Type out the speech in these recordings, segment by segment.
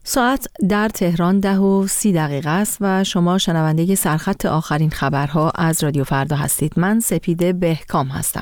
ساعت در تهران 10:30 است و شما شنونده سرخط آخرین خبرها از رادیو فردا هستید. من سپیده بهکام هستم.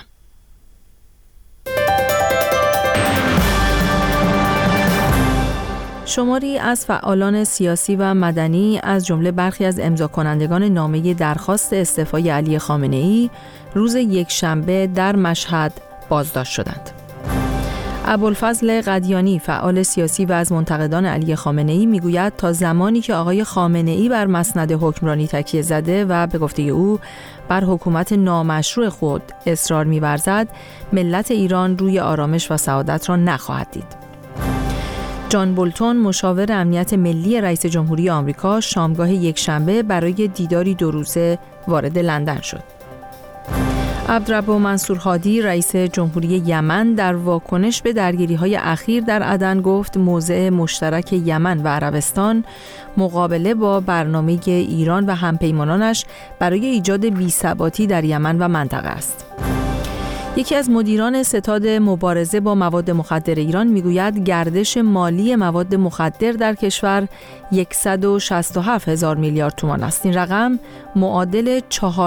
شماری از فعالان سیاسی و مدنی از جمله برخی از امضاکنندگان نامه درخواست استعفای علی خامنه‌ای روز یکشنبه در مشهد بازداشت شدند. ابوالفضل قدیانی فعال سیاسی و از منتقدان علی خامنه‌ای میگوید تا زمانی که آقای خامنه‌ای بر مسند حکمرانی تکیه زده و به گفته او بر حکومت نامشروع خود اصرار می‌ورزد، ملت ایران روی آرامش و سعادت را نخواهد دید. جان بولتون مشاور امنیت ملی رئیس جمهوری آمریکا شامگاه یکشنبه برای دیداری 2 روزه وارد لندن شد. عبدالرب منصور هادی رئیس جمهوری یمن در واکنش به درگیری‌های اخیر در عدن گفت موضع مشترک یمن و عربستان مقابله با برنامه ایران و همپیمانانش برای ایجاد بی‌ثباتی در یمن و منطقه است. یکی از مدیران ستاد مبارزه با مواد مخدر ایران میگوید گردش مالی مواد مخدر در کشور 167,000 میلیارد تومان است. این رقم معادل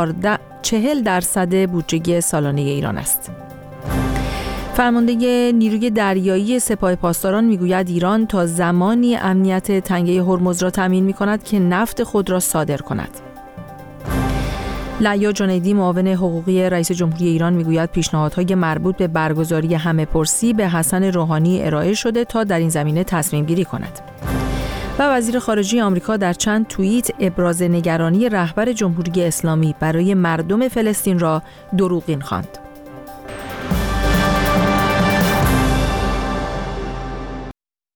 40% بودجه سالانه ایران است. فرمانده نیروی دریایی سپاه پاسداران میگوید ایران تا زمانی امنیت تنگه هرمز را تامین می‌کند که نفت خود را صادر کند. لعیا جنیدی معاون حقوقی رئیس جمهوری ایران میگوید پیشنهادهای مربوط به برگزاری همه‌پرسی به حسن روحانی ارائه شده تا در این زمینه تصمیم گیری کند. و وزیر خارجه آمریکا در چند توییت ابراز نگرانی رهبر جمهوری اسلامی برای مردم فلسطین را دروغین خواند.